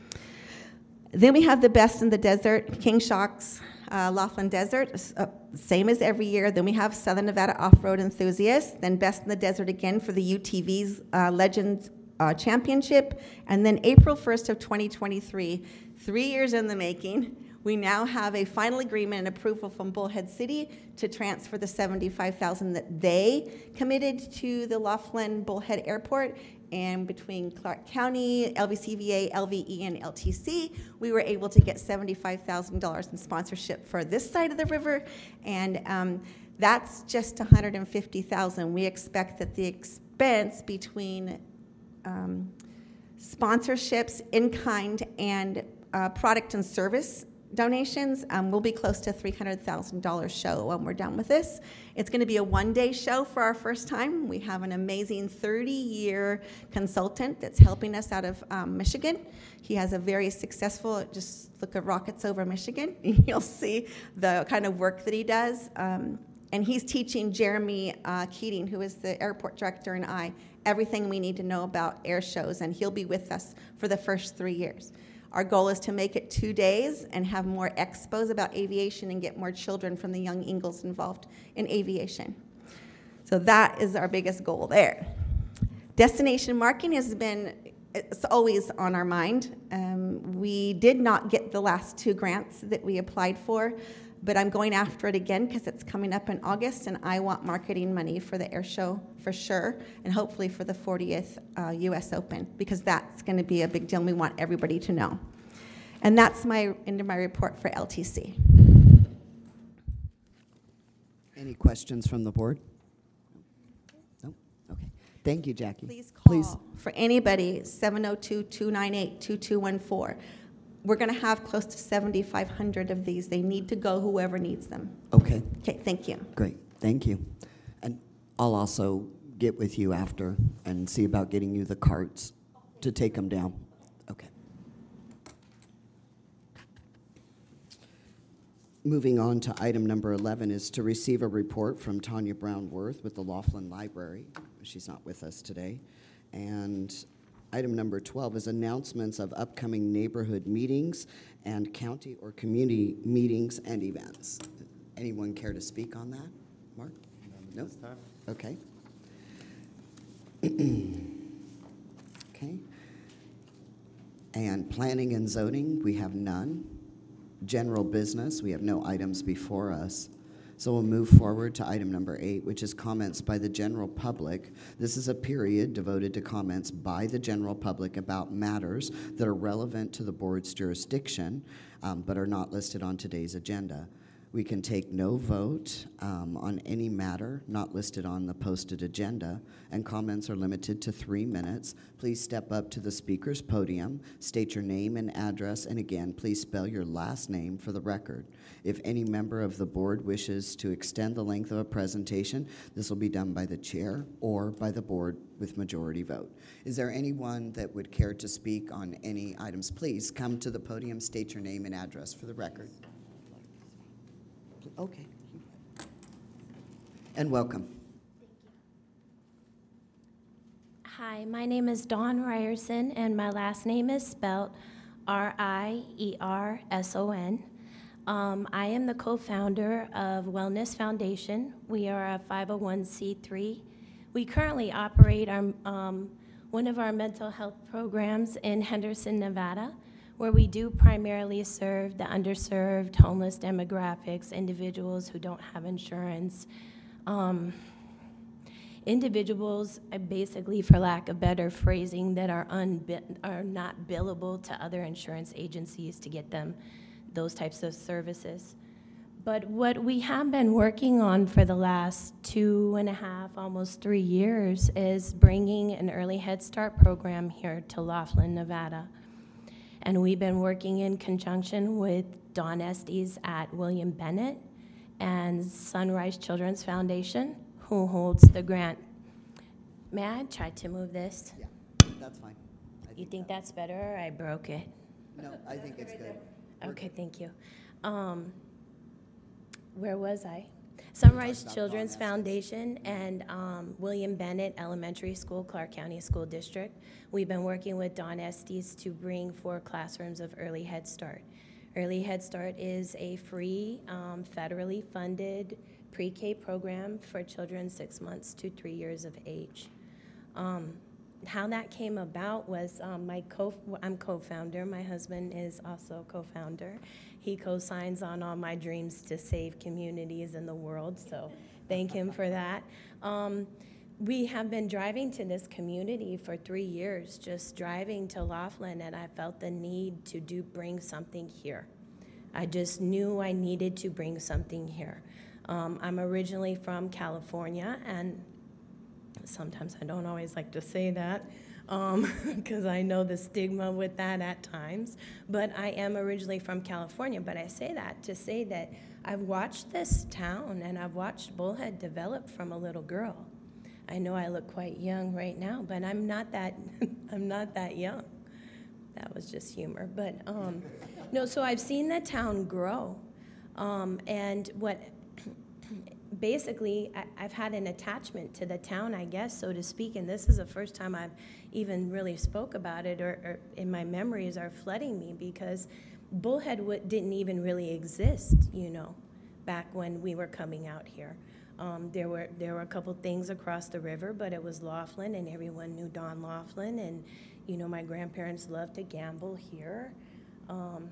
Then we have the Best in the Desert, King Shocks, uh, Laughlin Desert, uh, same as every year. Then we have Southern Nevada Off-Road Enthusiasts, then Best in the Desert again for the U T V's uh, Legends uh, Championship, and then April first of twenty twenty-three, three years in the making, we now have a final agreement and approval from Bullhead City to transfer the seventy-five thousand dollars that they committed to the Laughlin Bullhead Airport. And between Clark County, L V C V A, L V E, and L T C, we were able to get seventy-five thousand dollars in sponsorship for this side of the river, and um, that's just one hundred fifty thousand dollars. We expect that the expense between um, sponsorships, in-kind, and uh, product and service donations um, will be close to three hundred thousand dollars show when we're done with this. It's going to be a one-day show for our first time. We have an amazing thirty-year consultant that's helping us out of um, Michigan. He has a very successful, just look at Rockets Over Michigan. You'll see the kind of work that he does. Um, and he's teaching Jeremy uh, Keating, who is the airport director, and I, everything we need to know about air shows, and he'll be with us for the first three years. Our goal is to make it two days and have more expos about aviation and get more children from the young Eagles involved in aviation. So that is our biggest goal there. Destination marketing has been, it's always on our mind. Um, we did not get the last two grants that we applied for, but I'm going after it again because it's coming up in August, and I want marketing money for the air show for sure, and hopefully for the fortieth uh, U S Open, because that's going to be a big deal, and we want everybody to know. And that's my end of my report for L T C. Any questions from the board? No? Okay. Thank you, Jackie. Please call for anybody, seven oh two, two nine eight, two two one four. We're going to have close to seventy-five hundred of these. They need to go, whoever needs them. Okay. Okay, thank you. Great. Thank you. And I'll also get with you after and see about getting you the carts to take them down. Okay. Moving on to item number eleven is to receive a report from Tanya Brown-Worth with the Laughlin Library. She's not with us today. And item number twelve is announcements of upcoming neighborhood meetings and county or community meetings and events. Anyone care to speak on that? Mark? No? This time. Okay. Okay. And planning and zoning, we have none. General business, we have no items before us. So we'll move forward to item number eight, which is comments by the general public. This is a period devoted to comments by the general public about matters that are relevant to the board's jurisdiction, um, but are not listed on today's agenda. We can take no vote um, on any matter not listed on the posted agenda, and comments are limited to three minutes. Please step up to the speaker's podium, state your name and address, and again, please spell your last name for the record. If any member of the board wishes to extend the length of a presentation, this will be done by the chair or by the board with majority vote. Is there anyone that would care to speak on any items? Please come to the podium, state your name and address for the record. Okay. And welcome. Hi, my name is Dawn Ryerson, and my last name is spelled R I E R S O N. Um, I am the co-founder of Wellness Foundation. We are a five oh one c three. We currently operate our, um, one of our mental health programs in Henderson, Nevada, where we do primarily serve the underserved, homeless demographics, individuals who don't have insurance, um, individuals, uh, basically, for lack of better phrasing, that are, unbi- are not billable to other insurance agencies to get them those types of services. But what we have been working on for the last two and a half, almost three years, is bringing an early Head Start program here to Laughlin, Nevada. And we've been working in conjunction with Dawn Estes at William Bennett and Sunrise Children's Foundation, who holds the grant. May I try to move this? Yeah, that's fine. I You think that's better, or I broke it? No, I think it's good. We're Okay, thank you. Um, where was I? Sunrise about Children's Dawn Estes. Foundation and um, William Bennett Elementary School, Clark County School District. We've been working with Dawn Estes to bring four classrooms of Early Head Start. Early Head Start is a free, um, federally funded pre-K program for children six months to three years of age. Um, how that came about was um, my co I'm co-founder. My husband is also co-founder. He co-signs on all my dreams to save communities in the world, so thank him for that. Um, we have been driving to this community for three years, just driving to Laughlin, and I felt the need to do bring something here. I just knew I needed to bring something here. Um, I'm originally from California, and sometimes I don't always like to say that because um, I know the stigma with that at times, but I am originally from California. But I say that to say that I've watched this town and I've watched Bullhead develop from a little girl. I know I look quite young right now, but I'm not that, I'm not that young. That was just humor, but um, no, so I've seen the town grow. Um, and what basically, I, I've had an attachment to the town, I guess, so to speak, and this is the first time I've even really spoke about it, or, or in my memories are flooding me, because Bullhead w- didn't even really exist, you know, back when we were coming out here. Um, there were there were a couple things across the river, but it was Laughlin, and everyone knew Don Laughlin, and, you know, my grandparents loved to gamble here. Um,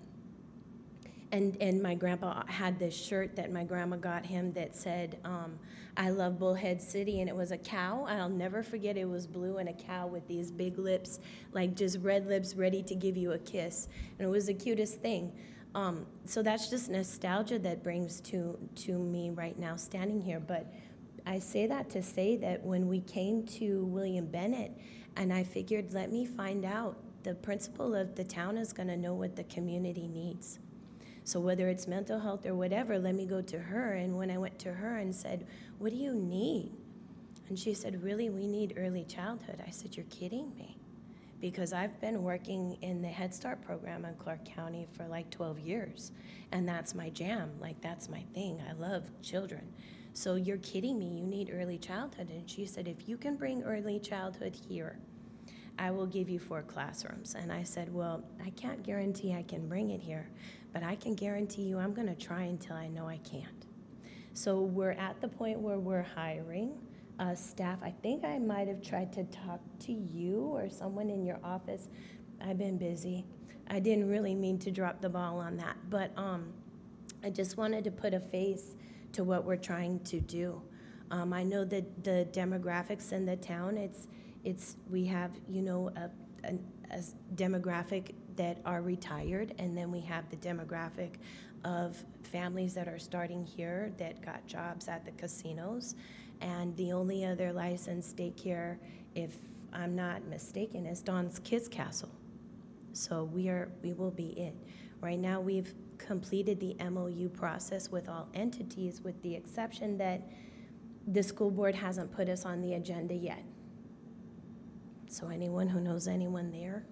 And, and my grandpa had this shirt that my grandma got him that said, um, I love Bullhead City, and it was a cow. I'll never forget, it was blue and a cow with these big lips, like just red lips ready to give you a kiss. And it was the cutest thing. Um, so that's just nostalgia that brings to, to me right now standing here. But I say that to say that when we came to William Bennett, and I figured, let me find out, the principal of the town is gonna know what the community needs. So whether it's mental health or whatever, let me go to her. And when I went to her and said, what do you need? And she said, really, we need early childhood. I said, you're kidding me. Because I've been working in the Head Start program in Clark County for like twelve years. And that's my jam, like that's my thing. I love children. So you're kidding me, you need early childhood. And she said, if you can bring early childhood here, I will give you four classrooms. And I said, well, I can't guarantee I can bring it here, but I can guarantee you I'm gonna try until I know I can't. So we're at the point where we're hiring uh, staff. I think I might have tried to talk to you or someone in your office. I've been busy. I didn't really mean to drop the ball on that, but um, I just wanted to put a face to what we're trying to do. Um, I know that the demographics in the town, it's, it's we have, you know, a, a, a demographic that are retired, and then we have the demographic of families that are starting here that got jobs at the casinos. And the only other licensed daycare, if I'm not mistaken, is Don's Kids Castle. So we are, we will be it. Right now, we've completed the M O U process with all entities, with the exception that the school board hasn't put us on the agenda yet. So anyone who knows anyone there?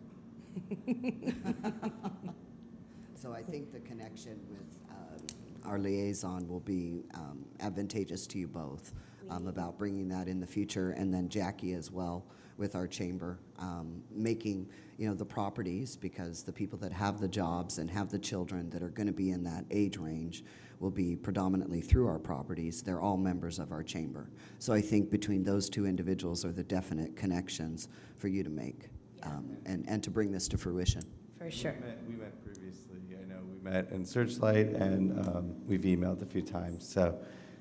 So I think the connection with um, our liaison will be um, advantageous to you both um, about bringing that in the future, and then Jackie as well with our chamber, um, making, you know, the properties, because the people that have the jobs and have the children that are going to be in that age range will be predominantly through our properties. They're all members of our chamber. So I think between those two individuals are the definite connections for you to make um, and, and to bring this to fruition. For sure. We met, we met previously. I know we met in Searchlight, and um, we've emailed a few times. So,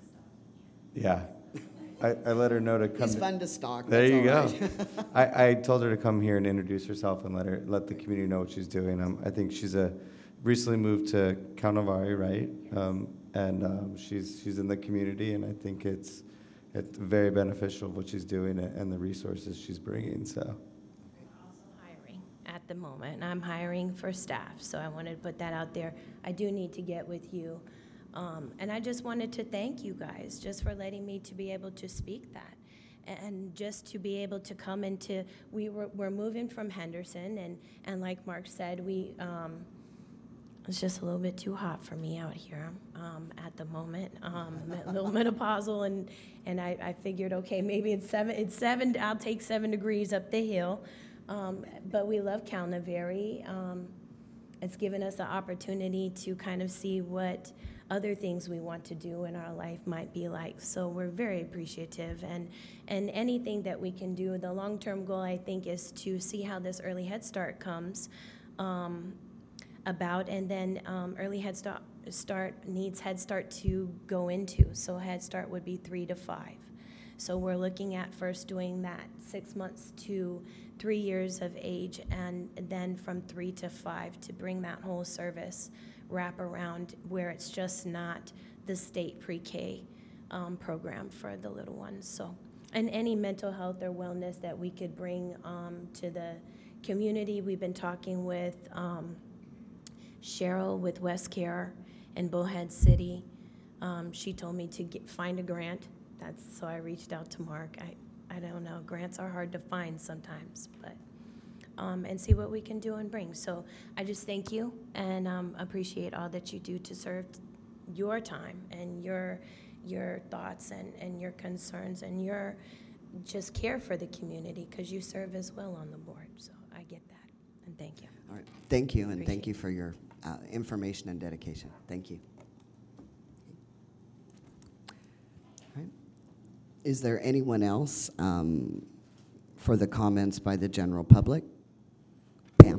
yeah. I, I let her know to come. He's fun to stalk. There that's you all go. right. I, I told her to come here and introduce herself and let her let the community know what she's doing. Um, I think she's a recently moved to Caunavari, right? Um, and um, she's she's in the community, and I think it's it's very beneficial what she's doing and the resources she's bringing. So. Also hiring at the moment. I'm hiring for staff, so I wanted to put that out there. I do need to get with you. Um, and I just wanted to thank you guys just for letting me to be able to speak that. And just to be able to come into, we were, we're moving from Henderson, and, and like Mark said, we, um, it's just a little bit too hot for me out here um, at the moment. Um, a little menopausal, and, and I, I figured, okay, maybe it's seven, it's seven, I'll take seven degrees up the hill. Um, but we love Caunavari. Um, it's given us an opportunity to kind of see what other things we want to do in our life might be like. So we're very appreciative, and and anything that we can do. The long-term goal, I think, is to see how this early Head Start comes um, about, and then um, early Head Start, start needs Head Start to go into. So Head Start would be three to five. So we're looking at first doing that six months to three years of age, and then from three to five to bring that whole service wrap around, where it's just not the state pre-K um, program for the little ones. So, and any mental health or wellness that we could bring um, to the community. We've been talking with um, Cheryl with West Care in Bullhead City. Um, she told me to get, find a grant. That's so I reached out to Mark. I, I don't know, grants are hard to find sometimes, but Um, and see what we can do and bring. So I just thank you, and um, appreciate all that you do to serve your time and your your thoughts and, and your concerns and your just care for the community, because you serve as well on the board. So I get that, and thank you. All right. Thank you, and Appreciate thank you for your uh, information and dedication. Thank you. All right. Is there anyone else um, for the comments by the general public? Pam.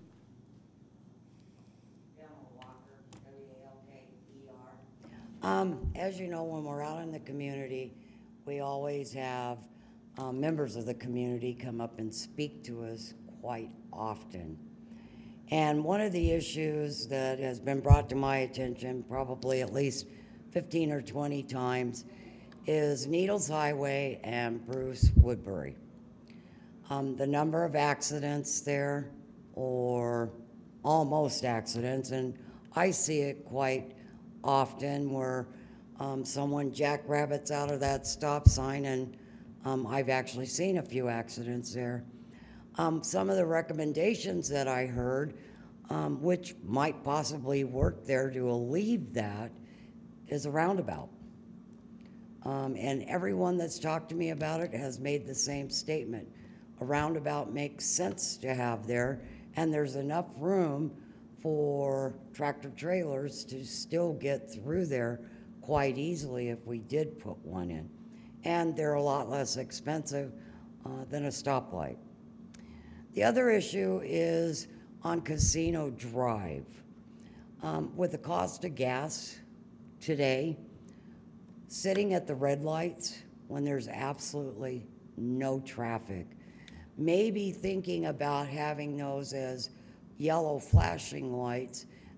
Um, as you know, when we're out in the community, we always have um, members of the community come up and speak to us quite often. And one of the issues that has been brought to my attention probably at least fifteen or twenty times is Needles Highway and Bruce Woodbury. Um, the number of accidents there, or almost accidents, and I see it quite often where um, someone jackrabbits out of that stop sign, and um, I've actually seen a few accidents there. Um, some of the recommendations that I heard, um, which might possibly work there to alleviate that, is a roundabout. Um, and everyone that's talked to me about it has made the same statement. A roundabout makes sense to have there, and there's enough room for tractor trailers to still get through there quite easily if we did put one in. And they're a lot less expensive uh, than a stoplight. The other issue is on Casino Drive. Um, with the cost of gas today, sitting at the red lights when there's absolutely no traffic, maybe thinking about having those as yellow flashing lights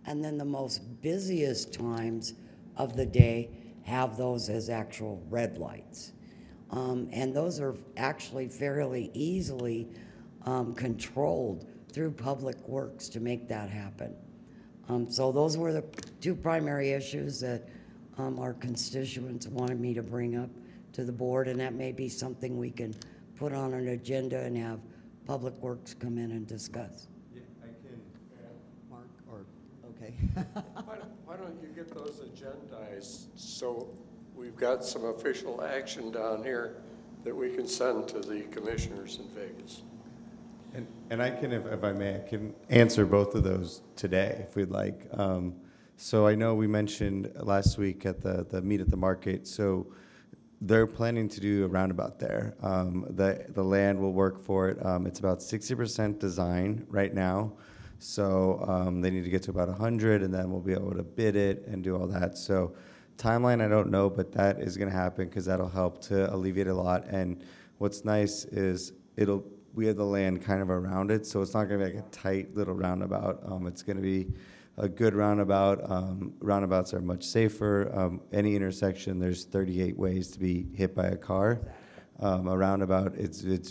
and then the most busiest times of the day have those as actual red lights. Um, and those are actually fairly easily um, controlled through Public Works to make that happen. Um, so those were the two primary issues that um, our constituents wanted me to bring up to the board, and that may be something we can put on an agenda and have Public Works come in and discuss. Yeah, I can. Mark, or, okay. Why don't- why don't you get those agendized so we've got some official action down here that we can send to the commissioners in Vegas? And, and I can, if, if I may, I can answer both of those today if we'd like. Um, so I know we mentioned last week at the, the meet at the market, so they're planning to do a roundabout there. Um, the, the land will work for it. Um, it's about sixty percent design right now. So um, they need to get to about one hundred, and then we'll be able to bid it and do all that. So timeline, I don't know, but that is going to happen because that'll help to alleviate a lot. And what's nice is it'll we have the land kind of around it, so it's not going to be like a tight little roundabout. Um, it's going to be a good roundabout. Um, roundabouts are much safer. Um, any intersection, there's thirty-eight ways to be hit by a car. Um, a roundabout, it's it's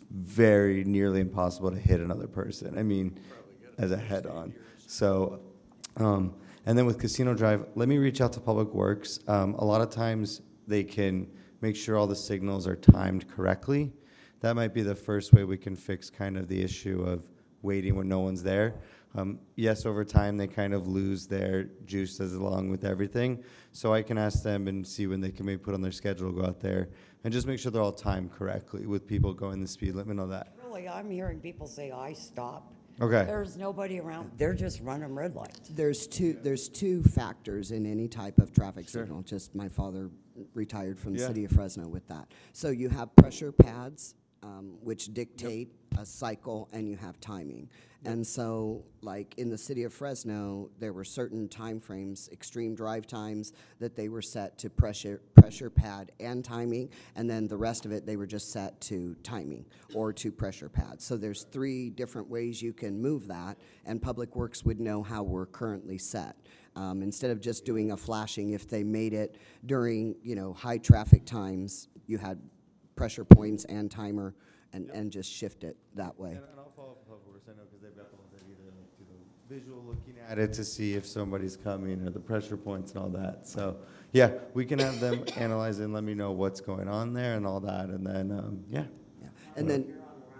very nearly impossible to hit another person. I mean, as a head-on. So, um, and then with Casino Drive, let me reach out to Public Works. Um, a lot of times they can make sure all the signals are timed correctly. That might be the first way we can fix kind of the issue of waiting when no one's there. Um, yes, over time they kind of lose their juice as along with everything. So I can ask them and see when they can maybe put on their schedule, go out there, and just make sure they're all timed correctly with people going the speed limit and all that. Really, I'm hearing people say, I stop. Okay. There's nobody around. They're just running red lights. There's two, there's two factors in any type of traffic Sure. signal. Just my father retired from the Yeah. city of Fresno with that. So you have pressure pads, um, which dictate a cycle, and you have timing. And so, like in the city of Fresno, there were certain time frames, extreme drive times, that they were set to pressure pressure pad and timing, and then the rest of it they were just set to timing or to pressure pad. So there's three different ways you can move that, and Public Works would know how we're currently set. Um, instead of just doing a flashing, if they made it during, you know, high traffic times, you had pressure points and timer, and, and just shift it that way. And, and I'll follow up with Public Works, I know, because they've got the ones that either like do the visual looking at it to see if somebody's coming or the pressure points and all that. So, yeah, we can have them analyze it and let me know what's going on there and all that, and then, um, yeah. Yeah. And then,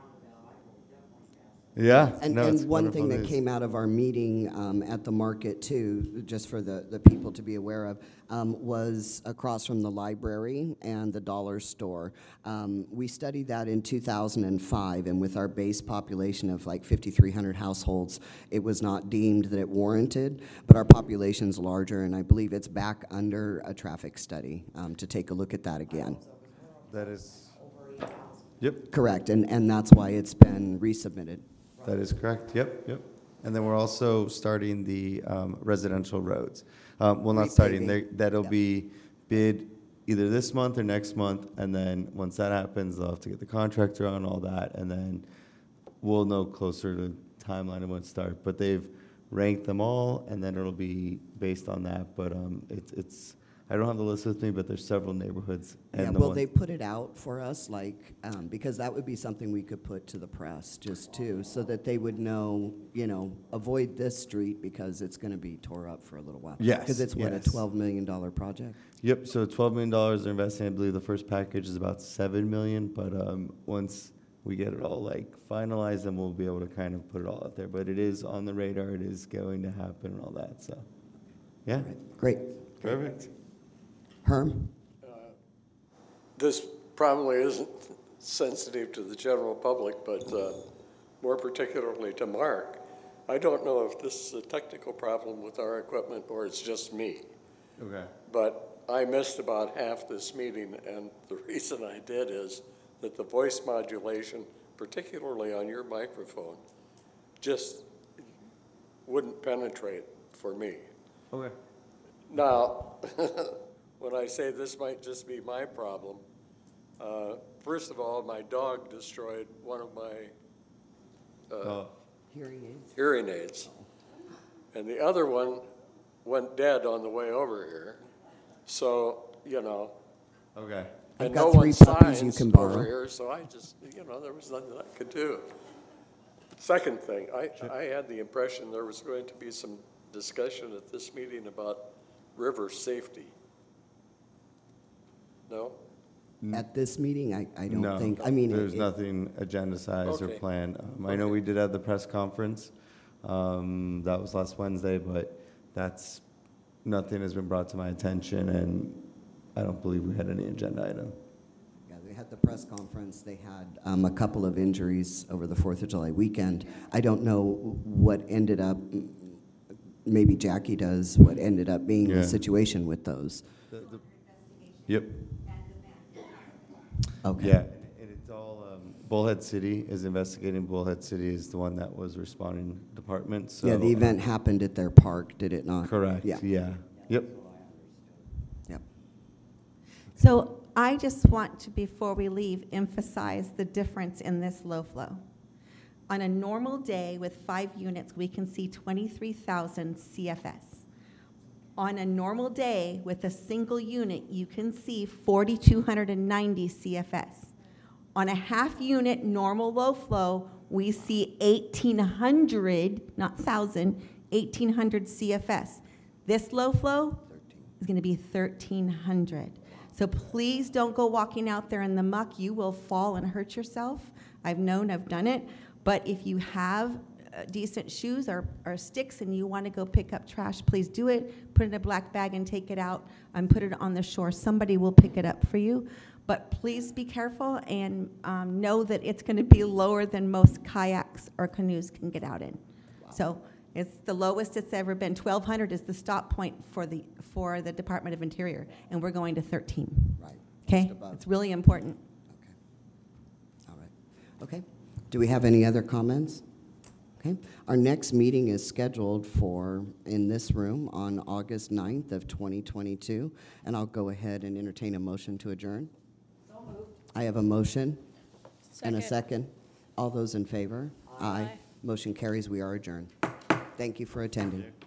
Yeah. And, no, it's and one thing wonderful that news. came out of our meeting um, at the market too, just for the, the people to be aware of, um, was across from the library and the dollar store. Um, we studied that in two thousand five, and with our base population of like fifty-three hundred households, it was not deemed that it warranted, but our population's larger, and I believe it's back under a traffic study um, to take a look at that again. That is, yep. Correct, and, and that's why it's been resubmitted. That is correct, yep, yep. And then we're also starting the um, residential roads. Um, Well, not starting, Repaving. They- that'll Yep. be bid either this month or next month, and then once that happens, they'll have to get the contractor on, all that, and then we'll know closer to timeline of when it starts. But they've ranked them all, and then it'll be based on that, but um, it's, it's, I don't have the list with me, but there's several neighborhoods. and Yeah, the will ones- they put it out for us, like, um, because that would be something we could put to the press, just too, so that they would know, you know, avoid this street because it's gonna be tore up for a little while. Yes, Because it's, what, a yes. twelve million dollar project? Yep, so twelve million dollars they're investing. I believe the first package is about seven million, but um, once we get it all like finalized, then we'll be able to kind of put it all out there. But it is on the radar, it is going to happen and all that, so, yeah. Great. Perfect. Herm? This probably isn't sensitive to the general public, but uh, more particularly to Mark. I don't know if this is a technical problem with our equipment or it's just me, Okay. but I missed about half this meeting, and the reason I did is that the voice modulation, particularly on your microphone, just wouldn't penetrate for me. Okay. Now, when I say this might just be my problem, uh, first of all, my dog destroyed one of my uh, Oh, Hearing aids? hearing aids. and the other one went dead on the way over here. So, you know, Okay. and I've no got one three puppies you signs can borrow. over here, so I just, you know, there was nothing I could do. Second thing, I, I had the impression there was going to be some discussion at this meeting about river safety. No? At this meeting, I, I don't No, think, I mean. it- there's it- nothing agendized or Okay. planned. Um, I know we did have the press conference, um, that was last Wednesday, but that's, nothing has been brought to my attention, and I don't believe we had any agenda item. Yeah, they had the press conference, they had um, a couple of injuries over the Fourth of July weekend. I don't know what ended up, maybe Jackie does, what ended up being Yeah. the situation with those. Yep. Okay. Yeah, and it's all, um, Bullhead City is investigating. Bullhead City is the one that was responding department, so. Yeah, the event happened at their park, did it not? Correct, Yeah. yeah. Yep. Yep. So I just want to, before we leave, emphasize the difference in this low flow. On a normal day with five units, we can see twenty-three thousand C F S. On a normal day with a single unit, you can see four thousand two hundred ninety C F S. On a half unit normal low flow, we see eighteen hundred, not thousand, eighteen hundred C F S. This low flow is going to be thirteen hundred. So please don't go walking out there in the muck. You will fall and hurt yourself. I've known, I've done it. But if you have uh, decent shoes or, or sticks and you want to go pick up trash, please do it. Put it in a black bag and take it out and put it on the shore. Somebody will pick it up for you. But please be careful and um, know that it's going to be lower than most kayaks or canoes can get out in. So it's the lowest it's ever been. twelve hundred is the stop point for the for the Department of Interior, and we're going to thirteen. Right. Okay, Just above. it's really important. Okay. All right. Okay. Do we have any other comments? Okay. Our next meeting is scheduled for, in this room, on August ninth of twenty twenty-two, and I'll go ahead and entertain a motion to adjourn. So moved. I have a motion and a second. All those in favor? Aye. Motion carries. We are adjourned. Thank you for attending.